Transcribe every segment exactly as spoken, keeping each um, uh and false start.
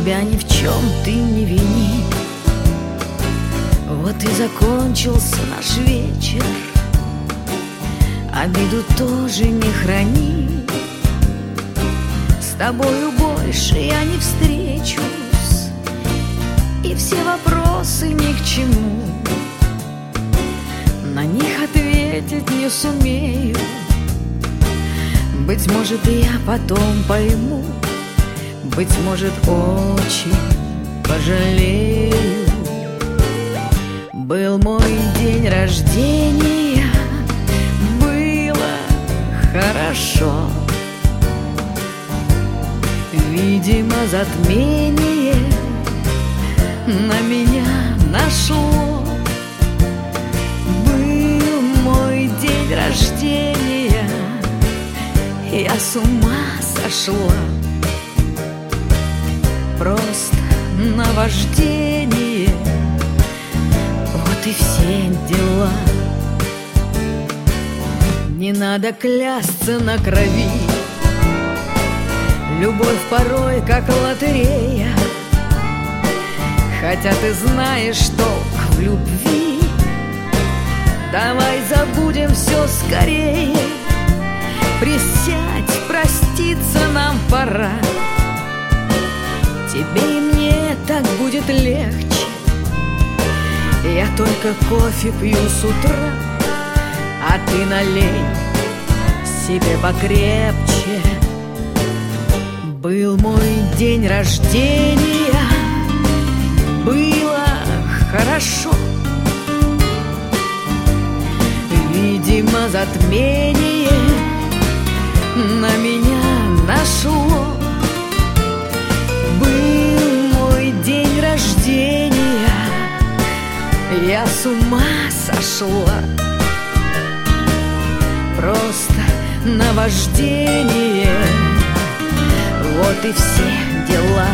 себя ни в чем ты не вини. Вот и закончился наш вечер, обиду тоже не храни. С тобою больше я не встречусь, и все вопросы ни к чему. На них ответить не сумею. Быть может, я потом пойму, быть может, очень пожалею. Был мой день рождения, было хорошо. Видимо, затмение на меня нашло. Был мой день рождения, я с ума сошла. Просто наваждение, вот и все дела. Не надо клясться на крови, любовь порой как лотерея. Хотя ты знаешь толк в любви, давай забудем все скорее. Присядь, проститься нам пора. Тебе и мне так будет легче. Я только кофе пью с утра, а ты налей себе покрепче. Был мой день рождения, было хорошо. Видимо, затмение на меня нашло. Был мой день рождения, я с ума сошла. Просто наваждение, вот и все дела.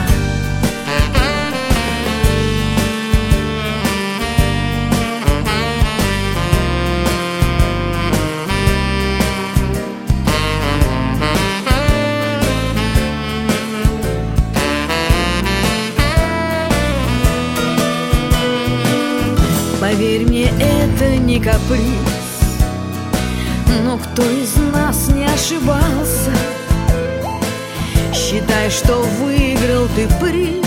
Поверь мне, это не каприз, но кто из нас не ошибался? Считай, что выиграл ты приз,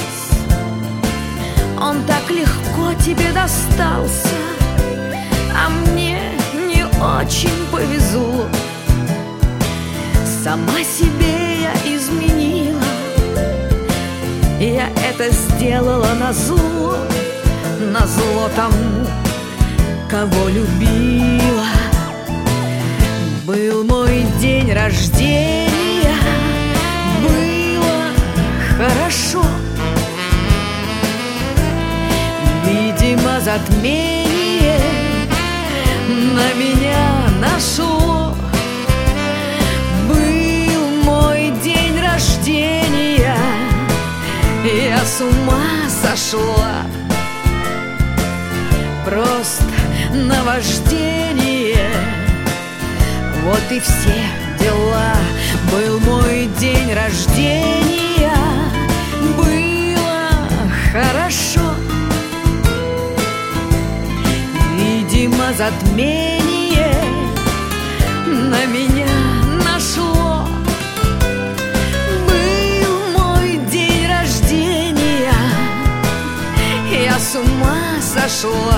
он так легко тебе достался, а мне не очень повезло. Сама себе я изменила, я это сделала назло, назло тому, кого любила. Был мой день рождения, было хорошо. Видимо, затмение на меня нашло. Был мой день рождения, я с ума сошла. Просто наваждение, вот и все дела. Был мой день рождения, было хорошо. Видимо, затмение на меня нашло. Был мой день рождения, я с ума сошла.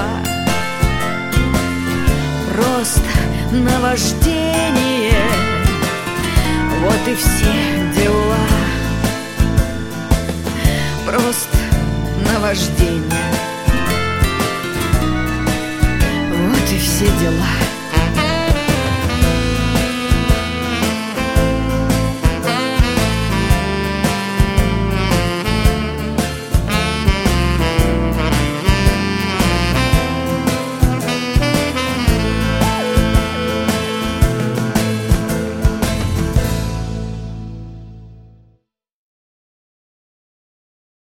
Просто наваждение, вот и все дела. Просто наваждение.